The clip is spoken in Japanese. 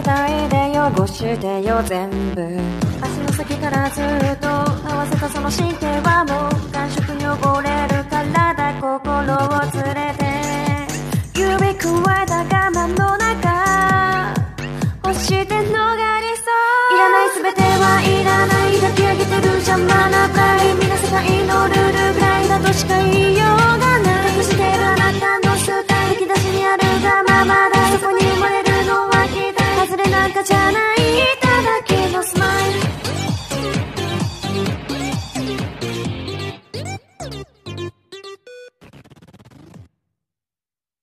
ないでよ汚してよ全部足の先からずっと合わせたその神経はもう感触に溺れる体心を連れて指くわえた我慢の中押して逃れそういらない全てはいらない抱き上げてる邪魔なプライみんな世界のルールぐらいだとしか言いようがない隠してるあなたのスタイル引き出しにあるがままだそこに生まれるのは期待外れなんかじゃない